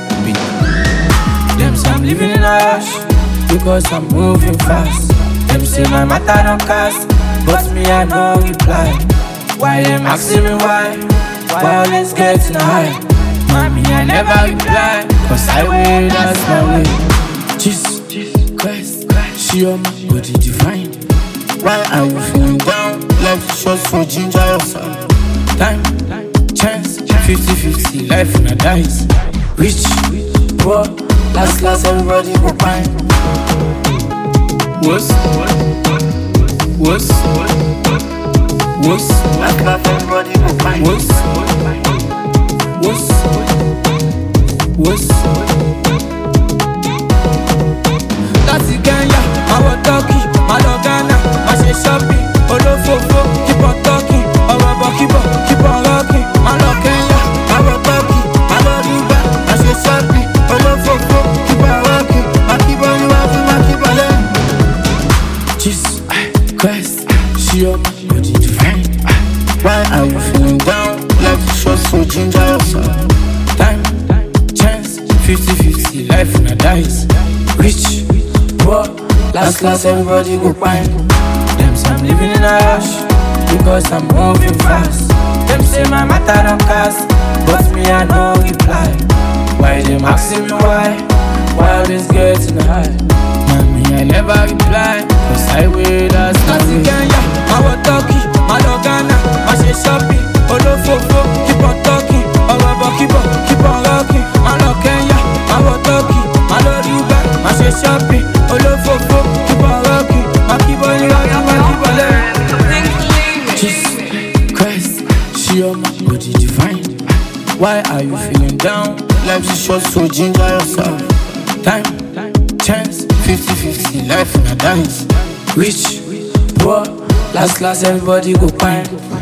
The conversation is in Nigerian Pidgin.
Beat. Them say I'm living in a rush because I'm moving fast. Them say my matter don't cast, but me I no reply. Why them asking me why? Why always getting high? Mommy I never reply, cause I way, that's my way. Jesus Christ, she on my body divine. Why are you feeling down? Life is short for ginger yourself. Time, chance, 50-50, life in a dice. Rich, poor, last everybody go fine. What's last everybody go fine. That's Kenya, our Turkey, my Ghana, my shopping, Olofofo, keep on talking, our keep on rocking, my Kenya, our Turkey, my Dubai, my shopping, Olofofo, keep on rocking, my keep on rocking, my keep on learning. Jesus Christ, she on my body divine. Why are you feeling down? Life is short, so ginger yourself. Time, chance, 50-50, life in a dice. Rich, poor, last everybody go fine. Them say I'm living in a rush because I'm moving fast. Them say my matter don't cast, but me I no reply. Why them asking me why? Why always getting high? Mommy I never reply, cause I way, that's my way. Kenya, our Turkey, my Ghana, my shopping, Olofofo, keep on talking, our keep on rocking, my Kenya, our Turkey, my Dubai, my shopping, Olofofo, keep on rocking, my keep on rocking, my keep on learning. Jesus Christ, she on my body divine. Why are you feeling down? Life is short, so ginger yourself. Time, chance, 50-50, life in a dice. Rich, poor, last everybody go fine.